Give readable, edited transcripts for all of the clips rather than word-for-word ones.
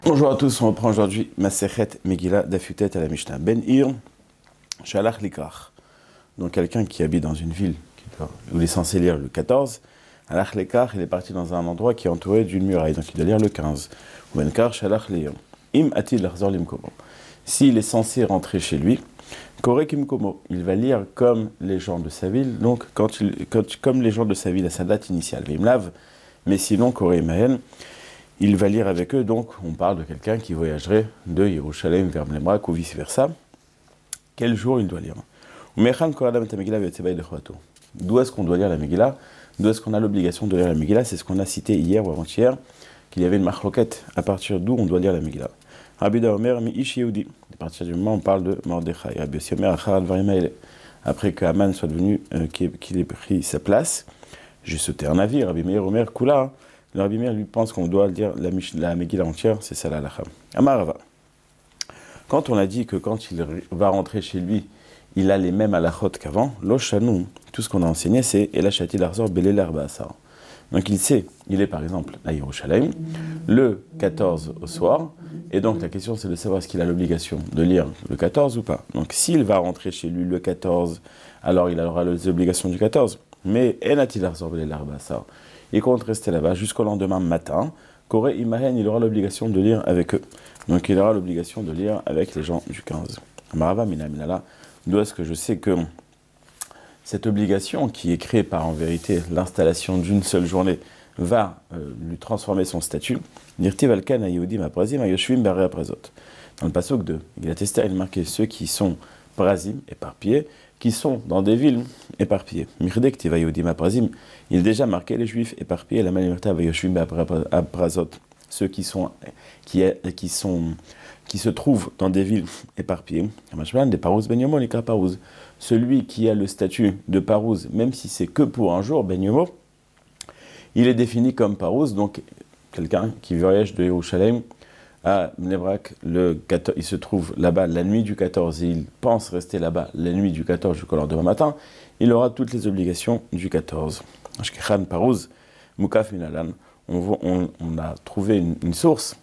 Bonjour à tous, on reprend aujourd'hui Masechet Megillah Dafutet à la Mishnah. Ben Ir, Shalach Likach. Donc quelqu'un qui habite dans une ville où il est censé lire le 14, Alach Likach, il est parti dans un endroit qui est entouré d'une muraille, donc il doit lire le 15. Ou Benkar Shalach Leir. Im Atid Larzor Limkomo. S'il est censé rentrer chez lui, Kore Kimkomo, il va lire comme les gens de sa ville, donc comme les gens de sa ville à sa date initiale. Vimlav, mais sinon Kore Imahen, il va lire avec eux, donc on parle de quelqu'un qui voyagerait de Yerushalayim vers Mlemrak ou vice-versa. Quel jour il doit lire? D'où est-ce qu'on doit lire la Megillah? D'où est-ce qu'on a l'obligation de lire la Megillah? C'est ce qu'on a cité hier ou avant-hier, qu'il y avait une marloquette à partir d'où on doit lire la Megillah. Rabbi Omer mi ish Yehudi. À partir du moment où on parle de Mordechai. Rabbi Omer achar dvarim haele. Après que Haman soit devenu, qu'il ait pris sa place, j'ai sauté un navire. Rabbi Meir Omer Kula. Le Rabbi Meir lui pense qu'on doit dire la Megillah entière, c'est ça la halakha. Amarava. Quand on a dit que quand il va rentrer chez lui, il a les mêmes halachot qu'avant, l'oshanou, tout ce qu'on a enseigné, c'est elachati l'arzor belé l'arba asar. Donc il sait, il est par exemple à Yerushalayim, le 14 au soir, et donc la question c'est de savoir est-ce qu'il a l'obligation de lire le 14 ou pas. Donc s'il va rentrer chez lui le 14, alors il aura les obligations du 14. Mais enati l'arzor belé l'arba asar. Il compte rester là-bas jusqu'au lendemain matin. Koré Imahen, il aura l'obligation de lire avec eux. Donc il aura l'obligation de lire avec les gens du 15. Marava mina minala. D'où est-ce que je sais que cette obligation qui est créée par en vérité l'installation d'une seule journée va lui transformer son statut. Nirtiv alkan ayudim aprazim ayoshvim bare aprazot. Dans le pasuk de Megillat Esther, il marquait ceux qui sont prazim, éparpillés, qui sont dans des villes éparpillées. Mirdek tiva ayudim aprazim. Il est déjà marqué les Juifs éparpillés, la manière vayoshvim aprazot. Ceux qui se trouvent dans des villes éparpillées. Des parouz ben yomo nikra parouz. Celui qui a le statut de parouz, même si c'est que pour un jour, ben yomo, il est défini comme parouz, donc quelqu'un qui voyage de Yerushalayim à Mlemrak, il se trouve là-bas la nuit du 14 et il pense rester là-bas la nuit du 14 jusqu'au lendemain matin, il aura toutes les obligations du 14. Ashkechan parouz, mukaf minalan. On a trouvé une source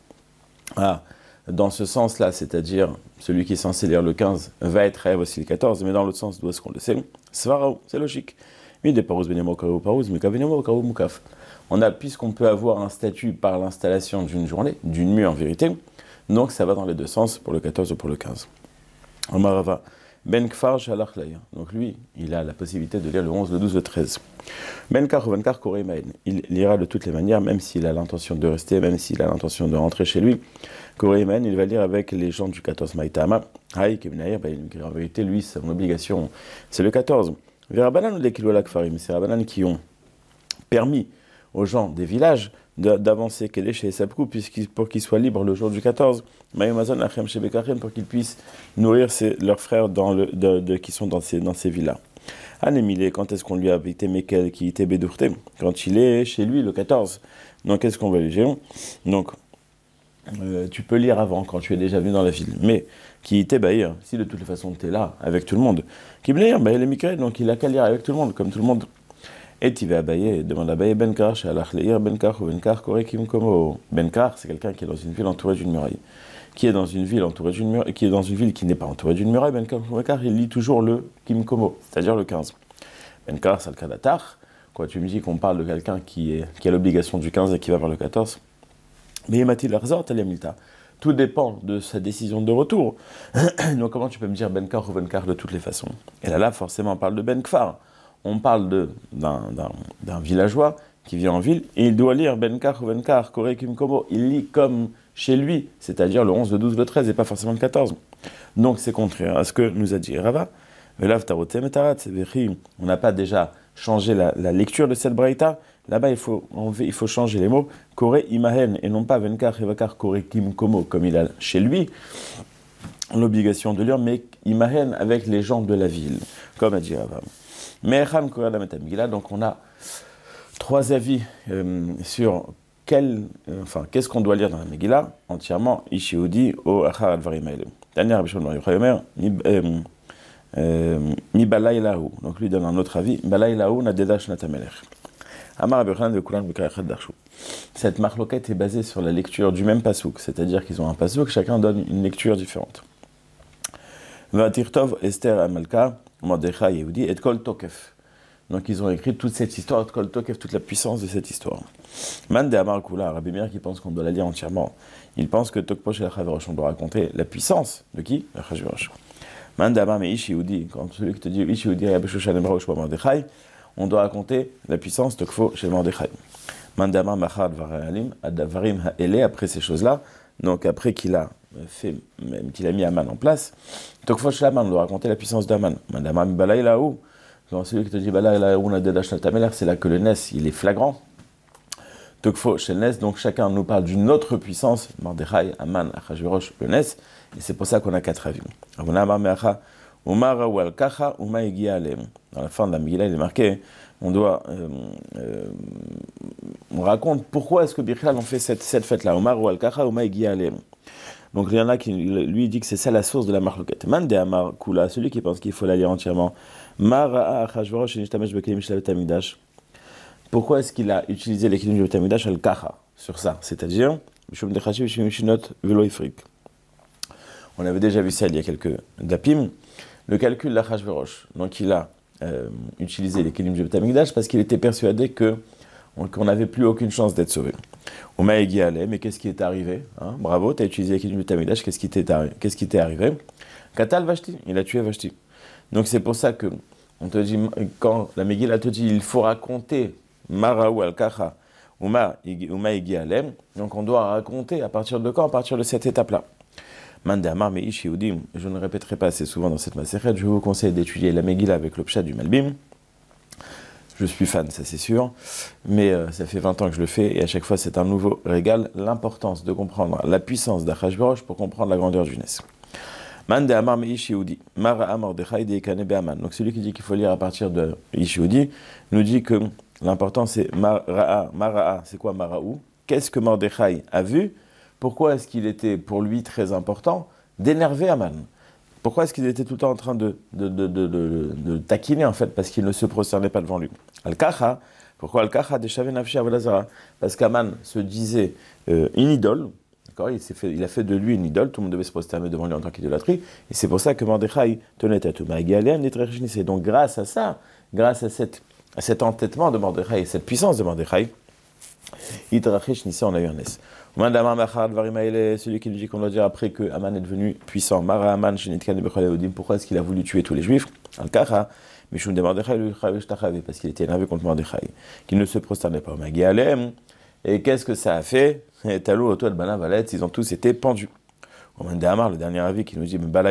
dans ce sens-là, c'est-à-dire celui qui est censé lire le 15 va être rêve aussi le 14, mais dans l'autre sens, d'où est-ce qu'on le sait? Svarao, c'est logique. Oui, des parouz benyamo kaou parouz, mukaf benyamo kaou mukaf. Puisqu'on peut avoir un statut par l'installation d'une journée, d'une nuit en vérité, donc ça va dans les deux sens, pour le 14 ou pour le 15. Omarava. Ben Kfar Shalach Laya. Donc lui, il a la possibilité de lire le 11, le 12, le 13. Ben Kar ou Ben Kar Korei Maïn. Il lira de toutes les manières, même s'il a l'intention de rester, même s'il a l'intention de rentrer chez lui. Korei Maïn, il va lire avec les gens du 14 Maïtama. Haïk Ibn Aïr, en vérité, lui, son obligation, c'est le 14. Verabanan ou les Kilola Kfarim. C'est Rabanan qui ont permis aux gens des villages d'avancer qu'elle est chez Sapkou pour qu'ils soient libres le jour du 14. Mayomazon Achem Shebekachem pour qu'ils puissent nourrir leurs frères qui sont dans ces villas. Anémilé, quand est-ce qu'on lui a habité Mekel qui était Bédourte? Quand il est chez lui le 14. Donc qu'est-ce qu'on va lui dire? Donc tu peux lire avant quand tu es déjà venu dans la ville. Mais qui était Bahir, si de toutes les façons tu es là avec tout le monde. Qui Bahir, il est Mikael, donc il a qu'à lire avec tout le monde, comme tout le monde. Et tu vas Abaye, demande à Abaye Benkar, Shalach Leir, Benkar ou Benkar, Korekim Komo. Benkar, c'est quelqu'un qui est dans une ville entourée d'une muraille. Qui est dans une ville qui n'est pas entourée d'une muraille, Benkar ou Benkar, il lit toujours le Kim Komo, c'est-à-dire le 15. Benkar, c'est le Kadatar. Quoi, tu me dis qu'on parle de quelqu'un qui a l'obligation du 15 et qui va vers le 14. Mais Matil Arzor, Talemilta. Tout dépend de sa décision de retour. Donc comment tu peux me dire Benkar ou Benkar de toutes les façons? Et là, forcément, on parle de Benkfar. On parle d'un villageois qui vit en ville et il doit lire Benkar ou Benkar, Korekim Komo. Il lit comme chez lui, c'est-à-dire le 11, le 12, le 13 et pas forcément le 14. Donc c'est contraire à ce que nous a dit Rava. On n'a pas déjà changé la lecture de cette braïta. Là-bas, il faut changer les mots. Kore Imahen et non pas Benkar, Evakar, Korekim Komo, comme il a chez lui l'obligation de lire, mais Imahen avec les gens de la ville, comme a dit Rava. Donc on a trois avis sur qu'est-ce qu'on doit lire dans la Megillah entièrement. Ishiudi o achar advarim haele. Tanya Rabbi Shimon bar Yochai Omer mi balaylahu. Donc lui donne un autre avis. Balaylahu nadeda shnat hamelech. Amar Rabbi Yochanan vekulan b'kar echad darshu. cette marloquette est basée sur la lecture du même pasouk, c'est-à-dire qu'ils ont un pasouk, chacun donne une lecture différente. Vatirtov Esther Amalka, Mordechai Yehudi et Kol Tokef. Donc ils ont écrit toute cette histoire, Kol Tokef, toute la puissance de cette histoire. Man de Amar Kula, Rabbi Meir qui pense qu'on doit la lire entièrement, il pense que Tokposh et Achashverosh, on doit raconter la puissance de qui? Achashverosh. Man de Amar Meish Yehudi, quand celui qui te dit Ish Yehudi Rabeshushan Emra Shwa Mordechai, on doit raconter la puissance de Kfo chez Mordechai. Man de Amar Machar Dvarim Adavarim Ha'ele, après ces choses-là, donc après qu'il a fait, même qu'il a mis Aman en place, Tokfo chez Aman, on doit raconter la puissance d'Aman. Man de Amar Mibalai Laou, donc celui qui te dit Balai Laou Nadedash Natameler, c'est là que le Nes, il est flagrant. Tokfo chez le Nes, donc chacun nous parle d'une autre puissance, Mordechai, Aman, Achashverosh, le Nes, et c'est pour ça qu'on a 4 avis. Dans la fin de la Megillah, il est marqué, on raconte pourquoi est-ce que Birchal ont fait cette fête-là. Donc il y en a qui lui dit que c'est ça la source de la marloquette. Man de Amar Kula, celui qui pense qu'il faut la lire entièrement. Pourquoi est-ce qu'il a utilisé les kelim du Beit Hamikdash al-Kacha sur ça, c'est-à-dire on avait déjà vu ça il y a quelques dapim, le calcul d'Achashverosh. Donc il a utilisé les kelim du Beit Hamikdash parce qu'il était persuadé qu'on n'avait plus aucune chance d'être sauvé. Oma Egi Aleh, mais qu'est-ce qui est arrivé, hein? Bravo, tu as utilisé les kelim du Beit Hamikdash, qu'est-ce qui t'est arrivé? Katal Vashti, il a tué Vashti. Donc c'est pour ça que on te dit, quand la Megillah te dit il faut raconter Maraou al-Kacha, Uma Egi Aleh, donc on doit raconter à partir de quand? À partir de cette étape-là. Mandamar Meish Yehudim, je ne répéterai pas assez souvent dans cette maseret, je vous conseille d'étudier la Megillah avec le Pshat du Malbim. Je suis fan, ça c'est sûr, mais ça fait 20 ans que je le fais, et à chaque fois c'est un nouveau régal, l'importance de comprendre la puissance d'Achashverosh pour comprendre la grandeur du Nes. Mandamar Meish Yehudi, Mara Mordechai Deikane Be'aman. Donc celui qui dit qu'il faut lire à partir de Ish Yehudi, nous dit que l'important c'est Mara'a, c'est quoi Maraou? Qu'est-ce que Mordechai a vu? Pourquoi est-ce qu'il était pour lui très important d'énerver Aman? Pourquoi est-ce qu'il était tout le temps en train de taquiner en fait? Parce qu'il ne se prosternait pas devant lui. Al-Kacha, pourquoi Al-Kacha Deshavé Nafshi Avodazara? Parce qu'Aman se disait une idole, d'accord? Il a fait de lui une idole, tout le monde devait se prosterner devant lui en tant qu'idolâtrie, et c'est pour ça que Mordechai tenait à tout. Et donc grâce à ça, grâce à cet entêtement de Mordechai, cette puissance de Mordechai, on a eu un Nes. Celui qui nous dit qu'on doit dire après que Aman est devenu puissant. Pourquoi est-ce qu'il a voulu tuer tous les Juifs? Parce qu'il était énervé contre Mordechai, qu'il ne se prosternait pas. Et qu'est-ce que ça a fait? Ils ont tous été pendus. Le dernier avis qui nous dit pourquoi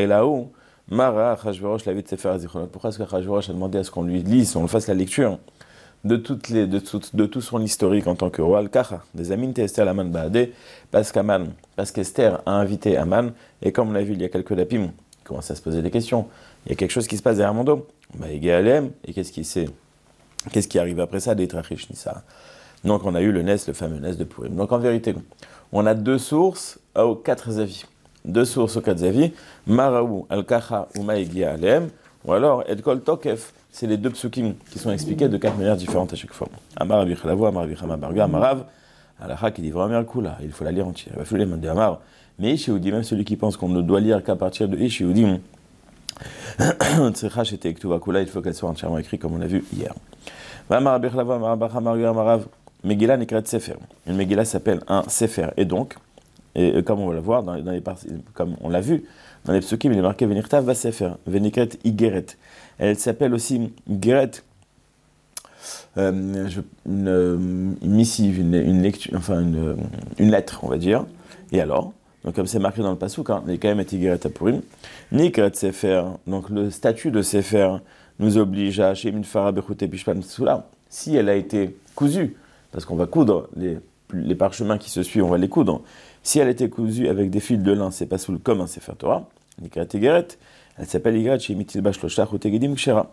est-ce qu'Achashverosh a demandé à ce qu'on lui lise, on fasse la lecture de tout son historique en tant que roi al-Kacha, des Amin Esther Aman Baadé, parce qu'Esther a invité Aman, et comme on l'a vu il y a quelques lapim, il commence à se poser des questions. Il y a quelque chose qui se passe derrière mon dos. Et qu'est-ce qui arrive après ça? Des Trachish Nissa. Donc on a eu le Nes, le fameux Nes de Purim. Donc en vérité, on a 2 sources aux 4 avis. 2 sources aux 4 avis. Maraou al-Kacha ou Maïgi Alem, ou alors Edkol Tokef. C'est les 2 psukim qui sont expliqués de 4 manières différentes à chaque fois. Amar Rabbi Chalavo, Amar Rabbi Chama Barga, Amarav, Alacha qui dit vraiment Kula, il faut la lire entière. Il va falloir demander Amar. Mais Ish Yehudi, même celui qui pense qu'on ne doit lire qu'à partir de Ish Yehudi, Tzrecha Shete Ktuva Kula, il faut qu'elle soit entièrement écrite comme on l'a vu hier. Amar Rabbi Chalavo, Amar Rabbi Chama Barga, Amarav, Megillah Nikrat Sefer. Une Megillah s'appelle un Sefer. Et donc, comme on va le voir, comme on l'a vu, dans les psukim, il est marqué Venirtav va Sefer, Venikret Igeret. Elle s'appelle aussi Igeret, une missive, une lecture, enfin une lettre, on va dire. Et alors, donc comme c'est marqué dans le passouk, il est quand même Igeret à Purim. Nikret Sefer, donc le statut de Sefer nous oblige à Shemin Farah Bechute Bishpan Tsula. Si elle a été cousue, parce qu'on va coudre les parchemins qui se suivent, on va les coudre. Si elle a été cousue avec des fils de lin, c'est pas soul comme un Sefer Torah. Nikret Igeret. Elle s'appelle Igret chez Mitilba Shloshach ou Tegedim Kshera.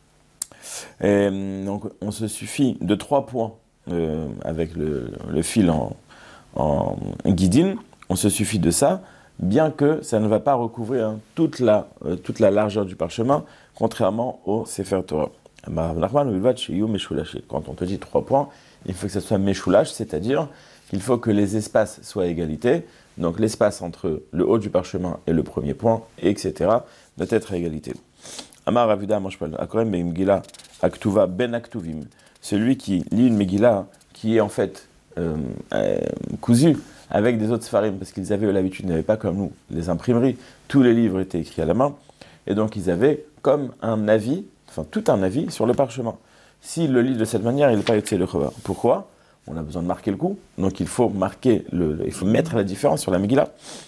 Donc, on se suffit de 3 points avec le fil en guidine. On se suffit de ça, bien que ça ne va pas recouvrir toute la largeur du parchemin, contrairement au Sefer Torah. Quand on te dit 3 points, il faut que ça soit Meshoulash, c'est-à-dire qu'il faut que les espaces soient à égalité. Donc l'espace entre le haut du parchemin et le premier point, etc., doit être à égalité. Amar Ravuda Mashpal, Akorem Megillah Aktuva Ben Aktuvim. Celui qui lit une Megillah qui est en fait cousue avec des autres Sfarim, parce qu'ils avaient l'habitude, ils n'avaient pas comme nous les imprimeries, tous les livres étaient écrits à la main, et donc ils avaient comme un avis, enfin tout un avis sur le parchemin. S'il le lit de cette manière, il n'est pas utile le Chobar. Pourquoi ? On a besoin de marquer le coup, donc il faut il faut mettre la différence sur la Megillah.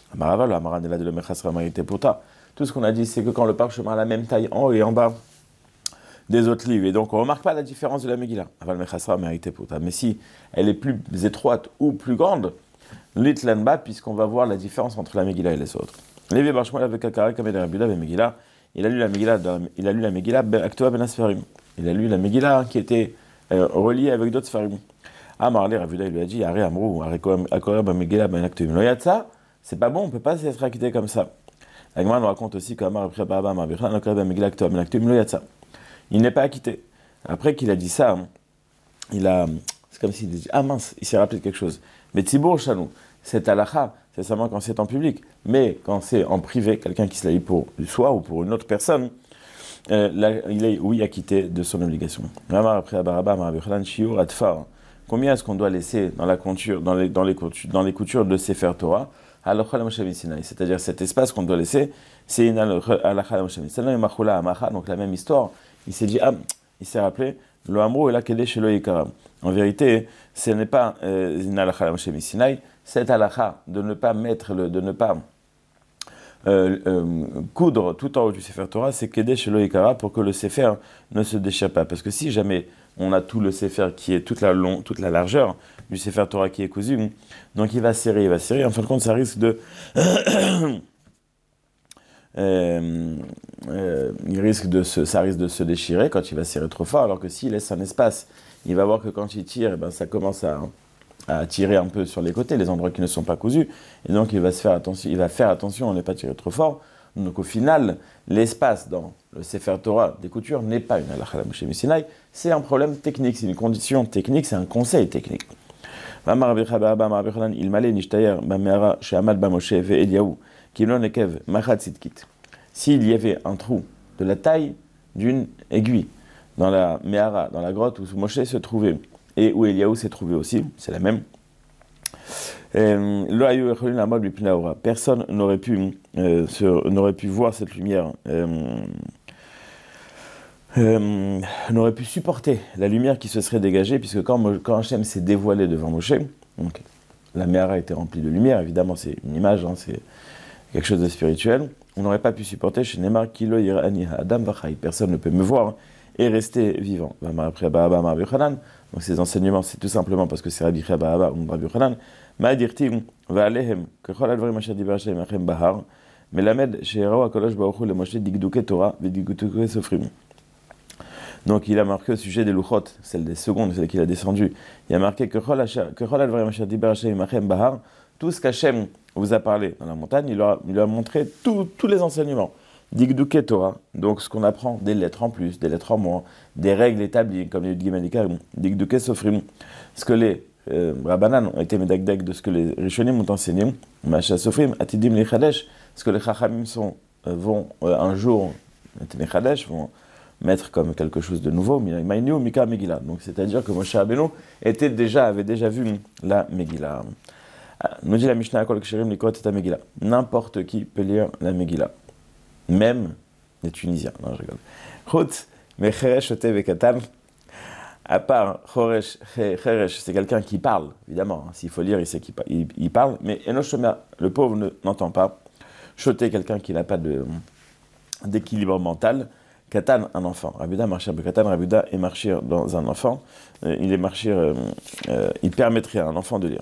Tout ce qu'on a dit, c'est que quand le parchemin a la même taille en haut et en bas des autres livres, et donc on ne remarque pas la différence de la Megillah. Mais si elle est plus étroite ou plus grande, l'itlanba, puisqu'on va voir la différence entre la Megillah et les autres. Lévi Bar Shmuel avec Akara Kamel Rabuda et Megillah, il a lu la Megillah Aktoa Ben Asfarim. Il a lu la Megillah qui était reliée avec d'autres Sfarim. Amarle Rabuda, il lui a dit Aré Amrou, Akora Ben Megillah Ben Aktoim Loyatsa, c'est pas bon, on ne peut pas s'être acquitté comme ça. La Gemara nous raconte aussi qu'Amar après Baba Marbichan, Akora Ben Megillah Aktoa Ben Aktoim Loyatsa. Il n'est pas acquitté. Après qu'il a dit ça, c'est comme s'il dit, ah mince, il s'est rappelé de quelque chose. Mais Tzibour Chanou, c'est halakha, c'est seulement quand c'est en public. Mais quand c'est en privé, quelqu'un qui se l'a dit pour soi ou pour une autre personne, il est, oui, acquitté de son obligation. Combien est-ce qu'on doit laisser dans la couture, dans les coutures de Sefer Torah, c'est-à-dire cet espace qu'on doit laisser, c'est une halakha donc la même histoire. Il s'est dit, il s'est rappelé, le Amrou est là qu'aidé chez Loïkara. En vérité, ce n'est pas une halakha la Moshe Sinai, cette halakha de ne pas coudre tout en haut du Sefer Torah, c'est qu'aider chez Loïkara pour que le Sefer ne se déchire pas. Parce que si jamais on a tout le Sefer qui est toute la largeur du Sefer Torah qui est cousu, donc il va serrer. En fin de compte, ça risque de ça risque de se déchirer quand il va serrer trop fort, alors que s'il laisse un espace, il va voir que quand il tire, ça commence à tirer un peu sur les côtés, les endroits qui ne sont pas cousus, et donc il va faire attention à ne pas tirer trop fort. Donc au final, l'espace dans le Sefer Torah des coutures n'est pas une halakha la Moshe Sinai, c'est un problème technique, c'est une condition technique, c'est un conseil technique. Il m'allait nishtayer b'me'ara she'amad b'Moshe ve'Eliyahu kimlon ekev machatzidkit. S'il y avait un trou de la taille d'une aiguille dans la Me'ara, dans la grotte où Moshe se trouvait, et où Eliyahu s'est trouvé aussi, c'est la même. Personne n'aurait pu voir cette lumière, n'aurait pu supporter la lumière qui se serait dégagée, puisque quand Hachem s'est dévoilé devant Moshe, donc la Me'ara était remplie de lumière, évidemment c'est une image, c'est quelque chose de spirituel, on n'aurait pas pu supporter chez Neymar Kilo Irani Adam Vachai. Personne ne peut me voir et rester vivant. Donc ces enseignements, c'est tout simplement parce que c'est Rabbi Abba ou Rabbi Yochanan. Ma'adirtim va'alehem kechol advarim asher diber Hashem achem bahar melamed she'erau HaKadosh Baruch Hu leMoshe digduke Torah ve'digduke Sofrim. Donc il a marqué au sujet des Luchot, celle des secondes, celle qu'il a descendue. Il a marqué kechol advarim asher diber Hashem achem bahar. Tout ce qu'Hachem vous a parlé dans la montagne, il lui a montré tous les enseignements. Digduke Torah, donc ce qu'on apprend, des lettres en plus, des lettres en moins, des règles établies, comme les Gimelikarim, Digduke Sofrim, ce que les Rabbanan ont été médagdeg de ce que les Rishonim ont enseigné, Macha Sofrim, Atidim Lechadesh, ce que les Chachamim vont un jour, vont mettre comme quelque chose de nouveau, Maïniou Mika Megillah. Donc c'est-à-dire que Moshe Rabbeinu avait déjà vu la Megillah. Nous dit la Mishnah Kol Ksherim Likot et Megillah. N'importe qui peut lire la Megillah. Même les Tunisiens. Non, je rigole. Chut, mais Cheresh Ote Vekatan, à part Cheresh, c'est quelqu'un qui parle, évidemment. S'il faut lire, il sait qu'il parle. Mais Enoshoma, le pauvre n'entend pas. Choté, quelqu'un qui n'a pas d'équilibre mental. Katan, un enfant. Rabuda, marchir Bekatan, Rabuda est marchir dans un enfant. Il permettrait à un enfant de lire.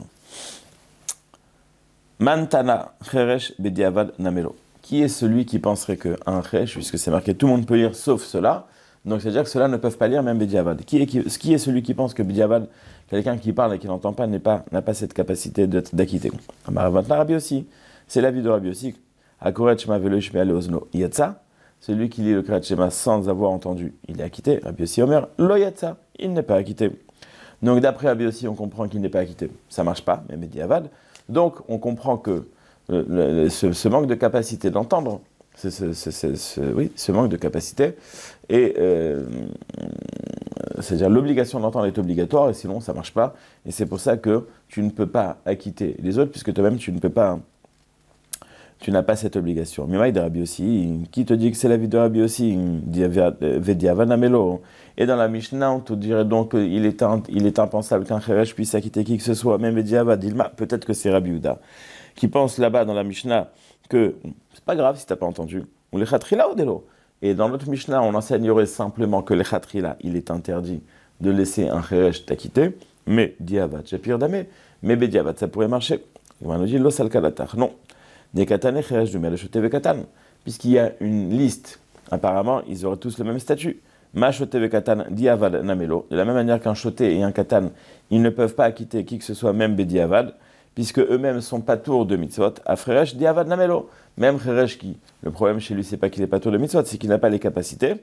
Mantana, Cheresh, Bediavad, Namelo. Qui est celui qui penserait qu'un Cheresh, puisque c'est marqué tout le monde peut lire sauf cela, donc c'est-à-dire que ceux-là ne peuvent pas lire même Bediavad. Qui est celui qui pense que Bediavad, quelqu'un qui parle et qui n'entend pas, n'a pas cette capacité d'acquitter? Rabbi aussi, c'est l'avis de Rabbi aussi. Akoret Shema Velo Yishme'ale Ozno Yatsa, celui qui lit le Kriyat Shema sans avoir entendu, il est acquitté. Rabbi aussi Omer, Lo Yatsa, il n'est pas acquitté. Donc d'après Rabbi aussi, on comprend qu'il n'est pas acquitté. Ça ne marche pas, même Bediavad. Donc on comprend que ce manque de capacité d'entendre, ce manque de capacité, et c'est-à-dire l'obligation d'entendre est obligatoire, et sinon ça ne marche pas. Et c'est pour ça que tu ne peux pas acquitter les autres, puisque toi-même tu n'as pas cette obligation. Mimaï de Rabbi aussi, qui te dit que c'est la vie de Rabbi aussi, et dans la Mishnah, on te dirait donc qu'il est impensable qu'un Cheresh puisse acquitter qui que ce soit, même Vediavad, peut-être que c'est Rabbi Yehuda, qui pense là-bas dans la Mishnah que c'est pas grave si tu n'as pas entendu, ou les Khatrila ou Delo. Et dans notre Mishnah, on enseignerait simplement que les Khatrila, il est interdit de laisser un Cheresh t'acquitter, mais Diavad, Japir Damé, mais Bediavad, ça pourrait marcher. Il va nous dire, Los Al-Kalatar. Non. Des Katané Cheresh du Melechoteve Katan, puisqu'il y a une liste, apparemment, ils auraient tous le même statut. Machoteve Katan, Diavad Namelo. De la même manière qu'un choté et un Katan, ils ne peuvent pas acquitter qui que ce soit, même Bediavad, puisque eux-mêmes sont pas tours de mitzvot. À Cheresh, Diavad Namelo. Même Cheresh qui, le problème chez lui, c'est pas qu'il n'est pas tour de mitzvot, c'est qu'il n'a pas les capacités.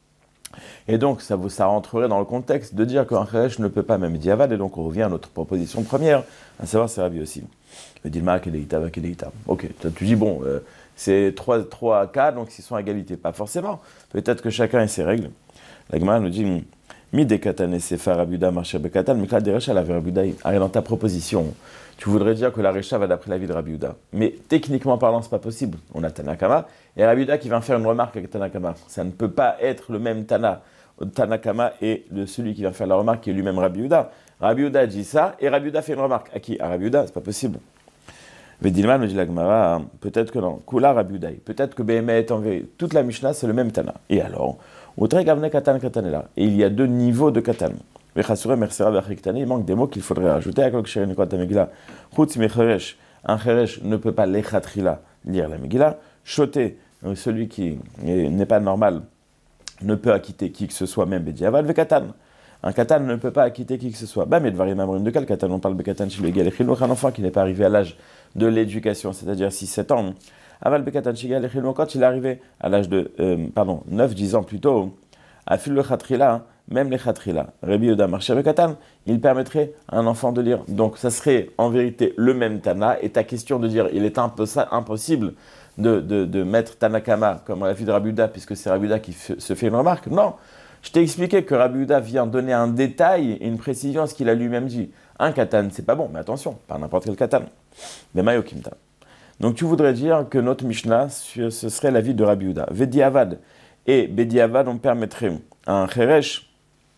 Et donc, ça rentrerait dans le contexte de dire qu'un Cheresh ne peut pas même Diavad, et donc on revient à notre proposition première, à savoir c'est Rabbi aussi. Le Dilma, Kedeita, Kedeita. Ok, tu dis, bon, c'est 3 cas, donc ils sont à égalité. Pas forcément. Peut-être que chacun ait ses règles. La Gemara nous dit, Mi de Katane Sefa Rabuda Marcher Bekatan, Mikla de Recha la Rabuda. Allez, dans ta proposition, tu voudrais dire que la Recha va d'après la vie de Rabuda. Mais techniquement parlant, c'est pas possible. On a Tanakama, et Rabuda qui va faire une remarque avec Tanakama. Ça ne peut pas être le même Tanakama et celui qui va faire la remarque qui est lui-même Rabuda. Rabuda dit ça, et Rabuda fait une remarque. À qui? À Rabuda, c'est pas possible. Vedilman, me dit la Gemara, peut-être que non. Kula Rabiudaï. Peut-être que Behemet en vérité. Toute la Mishnah, c'est le même Tana. Et alors, Outre Gavne Katan Katanela. Et il y a 2 niveaux de Katan. Vechasure Mersera Vechiktane. Il manque des mots qu'il faudrait rajouter. À Kolksherin Nekot Megillah. Chutz Mecheresh. Un Cheresh ne peut pas l'Echatrila lire la Megillah. Choté, celui qui n'est pas normal, ne peut acquitter qui que ce soit, même Bediavad Vekatan. Un katan ne peut pas acquitter qui que ce soit. Bah, mais de quel katan on parle de katan chez le égal un enfant qui n'est pas arrivé à l'âge de l'éducation, c'est-à-dire 6-7 ans. Aval bekatan shigal quand il est arrivé à l'âge de 9-10 ans plus tôt, à fil le khatrila, même les khatrila, Rabbi Yehuda marché bekatan, il permettrait à un enfant de lire. Donc ça serait en vérité le même Tana, et ta question de dire il est impossible de mettre Tanakama comme la fille de Rabbi Yehuda, puisque c'est Rabbi Yehuda qui se fait une remarque. Non. Je t'ai expliqué que Rabbi Yehuda vient donner un détail et une précision à ce qu'il a lui-même dit. Un katan, c'est pas bon, mais attention, pas n'importe quel katan. Mais mayokimta. Donc tu voudrais dire que notre Mishnah, ce serait l'avis de Rabbi Yehuda. Vediavad et Bediavad, on permettrait à un cheresh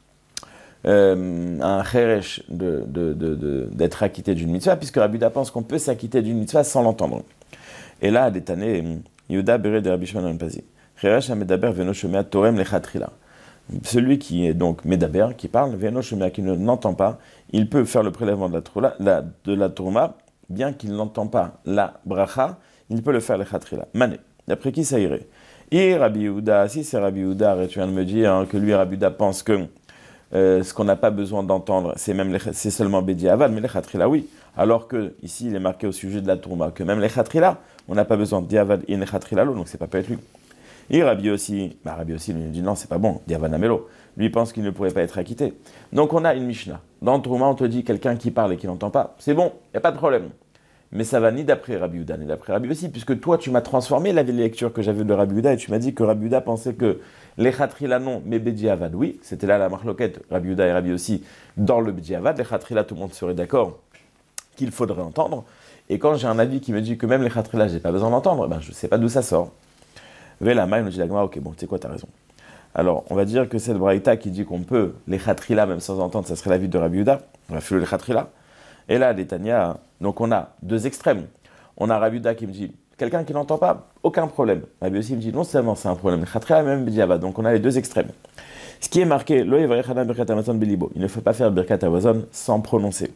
d'être acquitté d'une mitzvah, puisque Rabbi Yehuda pense qu'on peut s'acquitter d'une mitzvah sans l'entendre. Et là, des années, Yehuda bere de Rabbi Shimon ben Pazi. Cheresh amedaber veno shomea torem lechatrila. Celui qui est donc Medaber, qui parle, Veno Shemea, qui ne n'entend pas, il peut faire le prélèvement de la Tourma, bien qu'il n'entend pas la Bracha, il peut le faire le Khatrila. Mané, d'après qui ça irait? Et Rabbi Yehuda, si c'est Rabbi Yehuda, tu viens de me dire que lui, Rabbi Yehuda, pense que ce qu'on n'a pas besoin d'entendre, c'est seulement Bediavad, mais les Khatrila, oui. Alors que ici, il est marqué au sujet de la Tourma, que même les Khatrila, on n'a pas besoin de Diavad et les Khatrila, donc c'est pas peut être lui. Et Rabbi aussi lui dit non, c'est pas bon, Diavanamelo. Lui pense qu'il ne pourrait pas être acquitté. Donc on a une Mishnah. Dans Trouma, on te dit quelqu'un qui parle et qui n'entend pas, c'est bon, il n'y a pas de problème. Mais ça va ni d'après Rabbi Yehuda, ni d'après Rabbi aussi, puisque toi, tu m'as transformé la lecture que j'avais de Rabbi Yehuda et tu m'as dit que Rabbi Yehuda pensait que les Khatrila non, mais Bediavad, oui. C'était là la marloquette, Rabbi Yehuda et Rabbi aussi, dans le Bediavad. Les Khatrila, tout le monde serait d'accord qu'il faudrait entendre. Et quand j'ai un avis qui me dit que même les Khatrila, je n'ai pas besoin d'entendre, ben, je ne sais pas d'où ça sort. Vela Maï nous dit la ok, bon, tu sais quoi, t'as raison. Alors, on va dire que cette braïta qui dit qu'on peut les khatrila, même sans entendre, ça serait la vie de Rabbi Yehuda. On va faire les khatrila. Et là, les Tanya, donc on a 2 extrêmes. On a Rabbi Yehuda qui me dit, quelqu'un qui n'entend pas, aucun problème. Rabbi aussi me dit, non seulement c'est un problème, les khatrila, même Bediavad. Donc on a les 2 extrêmes. Ce qui est marqué, il ne faut pas faire birkat avazon sans prononcer.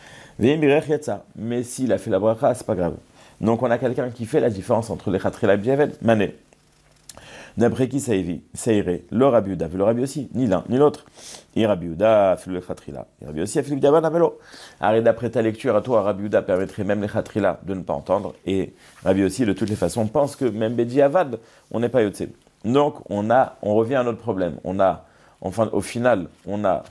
Mais s'il a fait la bracha, c'est pas grave. Donc on a quelqu'un qui fait la différence entre les khatrila et Bediavad. Mané. D'après qui ça irait? Le Rabbi Yehuda, le Rabbi aussi, ni l'un ni l'autre. Et Rabbi Yehuda, le Khatrila. Et Rabbi aussi, le Diavan Amelo. Arrête, d'après ta lecture, à toi, Rabbi Yehuda permettrait même les Khatrila de ne pas entendre. Et Rabbi aussi, de toutes les façons, pense que même Bediavad, on n'est pas Yotse. Donc, on revient à notre problème. Au final, on a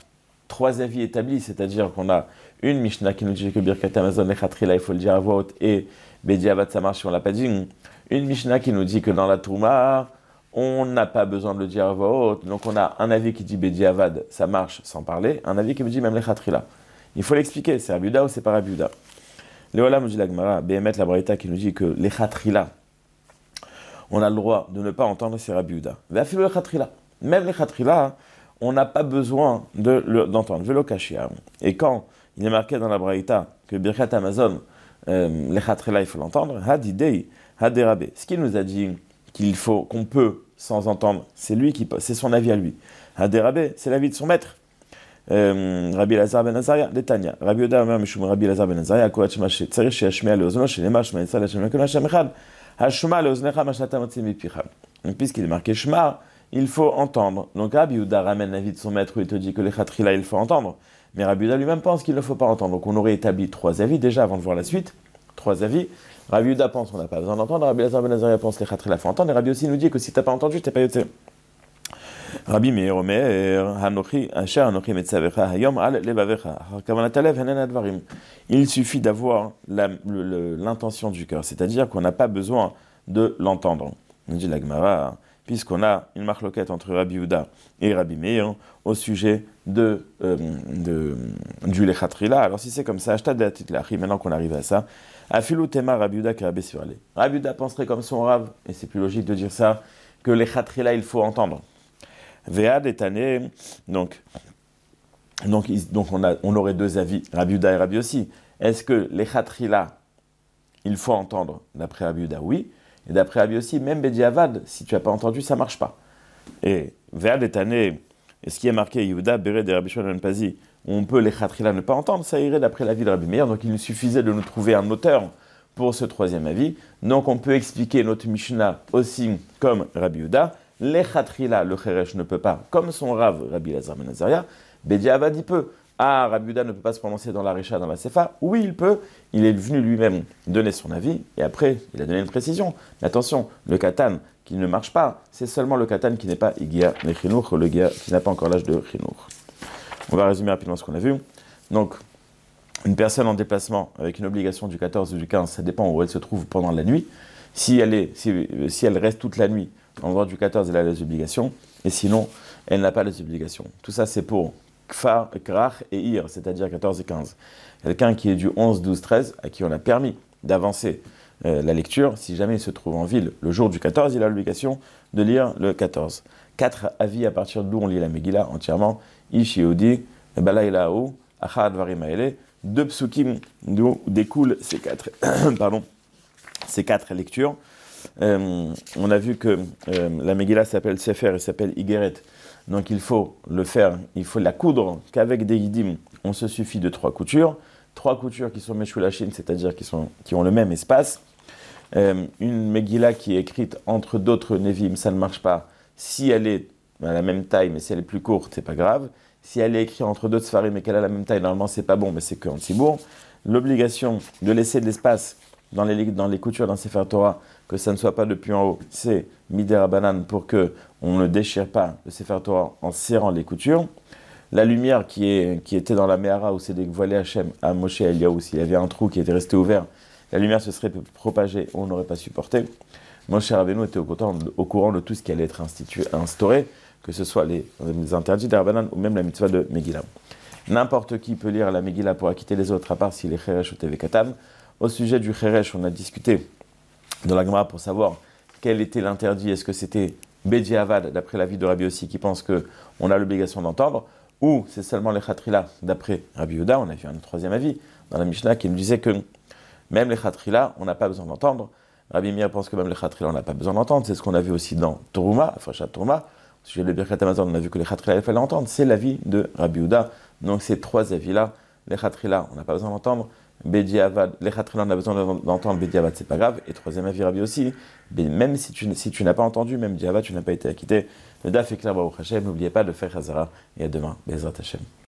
trois avis établis, c'est-à-dire qu'on a une Mishnah qui nous dit que Birkat Hamazon Lechatrila, il faut le dire à voix haute, et Bediavad, ça marche si on l'a pas dit. Une Mishnah qui nous dit que dans la Trouma, on n'a pas besoin de le dire à voix haute. Donc on a un avis qui dit Bediavad, ça marche sans parler, un avis qui me dit même Lechatrila. Il faut l'expliquer, c'est Rabbi Yehuda ou c'est pas Rabbi Yehuda. Léola nous dit la Gemara, Behemet la Braïta qui nous dit que Lechatrila, on a le droit de ne pas entendre, c'est Rabbi Yehuda. Même les khatrila, on n'a pas besoin d'entendre. Velo kashia. Et quand il est marqué dans la Braïta que Birkat Hamazon, les khatrila, il faut l'entendre, hadidei, haderabe. Ce qu'il nous a dit qu'on peut sans entendre, c'est son avis à lui. Haderabe, c'est l'avis de son maître. Rabbi Elazar ben Azaria, Netanya. Rabbi Yehuda Omer Mishum Rabbi Elazar ben Azaria, Koach Mashe, Tzarich Sheashmea Leozno, Shelema Shema Yisrael Hashem Lekol Hashem Echad. Hashma leoznecha mashata motzi mipicha. Puisqu'il est marqué Shema, il faut entendre. Donc Rabbi Yehuda ramène l'avis de son maître où il te dit que les khatrila, il faut entendre. Mais Rabbi Yehuda lui-même pense qu'il ne faut pas entendre. Donc on aurait établi trois avis déjà avant de voir la suite. Trois avis. Rabbi Yehuda pense qu'on n'a pas besoin d'entendre. Rabbi Elazar ben Azaria pense que les khatrila, il faut entendre. Et Rabbi aussi nous dit que si tu n'as pas entendu, tu n'es pas yoté. Rabbi Meir Omer, Hanochi, Asher Hanochi Metzavecha, Hayom Al Levavecha, Kavanatalev Henen Advarim. Il suffit d'avoir l'intention du cœur, c'est-à-dire qu'on n'a pas besoin de l'entendre. On dit la Gemara, puisqu'on a une marloquette entre Rabbi Yehuda et Rabbi Meir au sujet du Lechatrila. Alors si c'est comme ça, Ashtad de la maintenant qu'on arrive à ça, Afilou Tema Rabbi Yehuda qui Rabbi Surale. Rabbi Yehuda penserait comme son Rav, et c'est plus logique de dire ça, que les Lechatrila, il faut entendre. Vead est année, donc on aurait deux avis, Rabbi Yehuda et Rabbi aussi. Est-ce que les khatrila, il faut entendre d'après Rabbi Yehuda? Oui. Et d'après Rabbi aussi, même Bediavad, si tu n'as pas entendu, ça ne marche pas. Et Vead est année, et ce qui est marqué Yehuda, Bered et Rabbi Shimon Pazi, on peut les khatrila ne pas entendre, ça irait d'après l'avis de Rabbi Meir. Donc il nous suffisait de nous trouver un auteur pour ce troisième avis. Donc on peut expliquer notre Mishnah aussi comme Rabbi Yehuda. Les khatrila, le cheresh ne peut pas, comme son Rav, Rabbi Elazar ben Azaria, Bediavad il peut. Ah, Rabbi Yehuda ne peut pas se prononcer dans la Risha, dans la Sefa. Oui, il peut. Il est venu lui-même donner son avis, et après, il a donné une précision. Mais attention, le katan qui ne marche pas, c'est seulement le katan qui n'est pas Igia le Chinour, le Gia qui n'a pas encore l'âge de Chinour. On va résumer rapidement ce qu'on a vu. Donc, une personne en déplacement avec une obligation du 14 ou du 15, ça dépend où elle se trouve pendant la nuit. Si elle reste toute la nuit, en dehors du 14, elle a les obligations, et sinon, elle n'a pas les obligations. Tout ça, c'est pour Kfar, Krach et Ir, c'est-à-dire 14 et 15. Quelqu'un qui est du 11, 12, 13, à qui on a permis d'avancer la lecture, si jamais il se trouve en ville le jour du 14, il a l'obligation de lire le 14. 4 avis à partir d'où on lit la Megillah entièrement. Ish Yehudi, Balaylaou, Achad Varimaele, 2 psukim d'où découlent ces 4 lectures. On a vu que la Megillah s'appelle Sefer et s'appelle Igeret. Donc il faut le faire, il faut la coudre qu'avec des yidim. On se suffit de 3 coutures. 3 coutures qui sont meshulashim, c'est-à-dire qui ont le même espace. Une Megillah qui est écrite entre d'autres Nevim, ça ne marche pas. Si elle est à la même taille, mais si elle est plus courte, c'est pas grave. Si elle est écrite entre d'autres Sfarim et qu'elle a la même taille, normalement c'est pas bon, mais c'est qu'en Tzibour. L'obligation de laisser de l'espace dans les coutures d'un Sefer Torah, que ça ne soit pas depuis en haut, c'est Midera Banan pour que on ne déchire pas le Sefer Torah en serrant les coutures. La lumière qui était dans la Mehara où c'est dévoilé Hachem à Moshe et Eliyahu, s'il y avait un trou qui était resté ouvert, la lumière se serait propagée, on n'aurait pas supporté. Moshe Rabbeinu était au courant de tout ce qui allait être instauré, que ce soit les interdits d'Arbanan ou même la mitzvah de Megillah. N'importe qui peut lire la Megillah pour acquitter les autres, à part s'il est Cheresh ou Tevekatan. Au sujet du Cheresh, on a discuté dans la Gemara pour savoir quel était l'interdit. Est-ce que c'était Bediavad, d'après l'avis de Rabbi aussi, qui pense qu'on a l'obligation d'entendre, ou c'est seulement les Khatrila, d'après Rabbi Yehuda. On a vu un troisième avis dans la Mishnah qui nous disait que même les Khatrila, on n'a pas besoin d'entendre. Rabbi Meir pense que même les Khatrila, on n'a pas besoin d'entendre. C'est ce qu'on a vu aussi dans Toruma, Afrashat Toruma. Au sujet de Birkat Hamazon, on a vu que les Khatrila, il fallait entendre. C'est l'avis de Rabbi Yehuda. Donc ces 3 avis-là, les Khatrila, on n'a pas besoin d'entendre. Bediavad, les Khatrila, on a besoin d'entendre. Bediavad, c'est pas grave. Et troisième avis, Rabbi aussi, même si tu n'as pas entendu, même Bediavad, tu n'as pas été acquitté. Le Daf est clair, Baruch Hashem. N'oubliez pas de faire Hazara. Et à demain, Bezrat Hashem.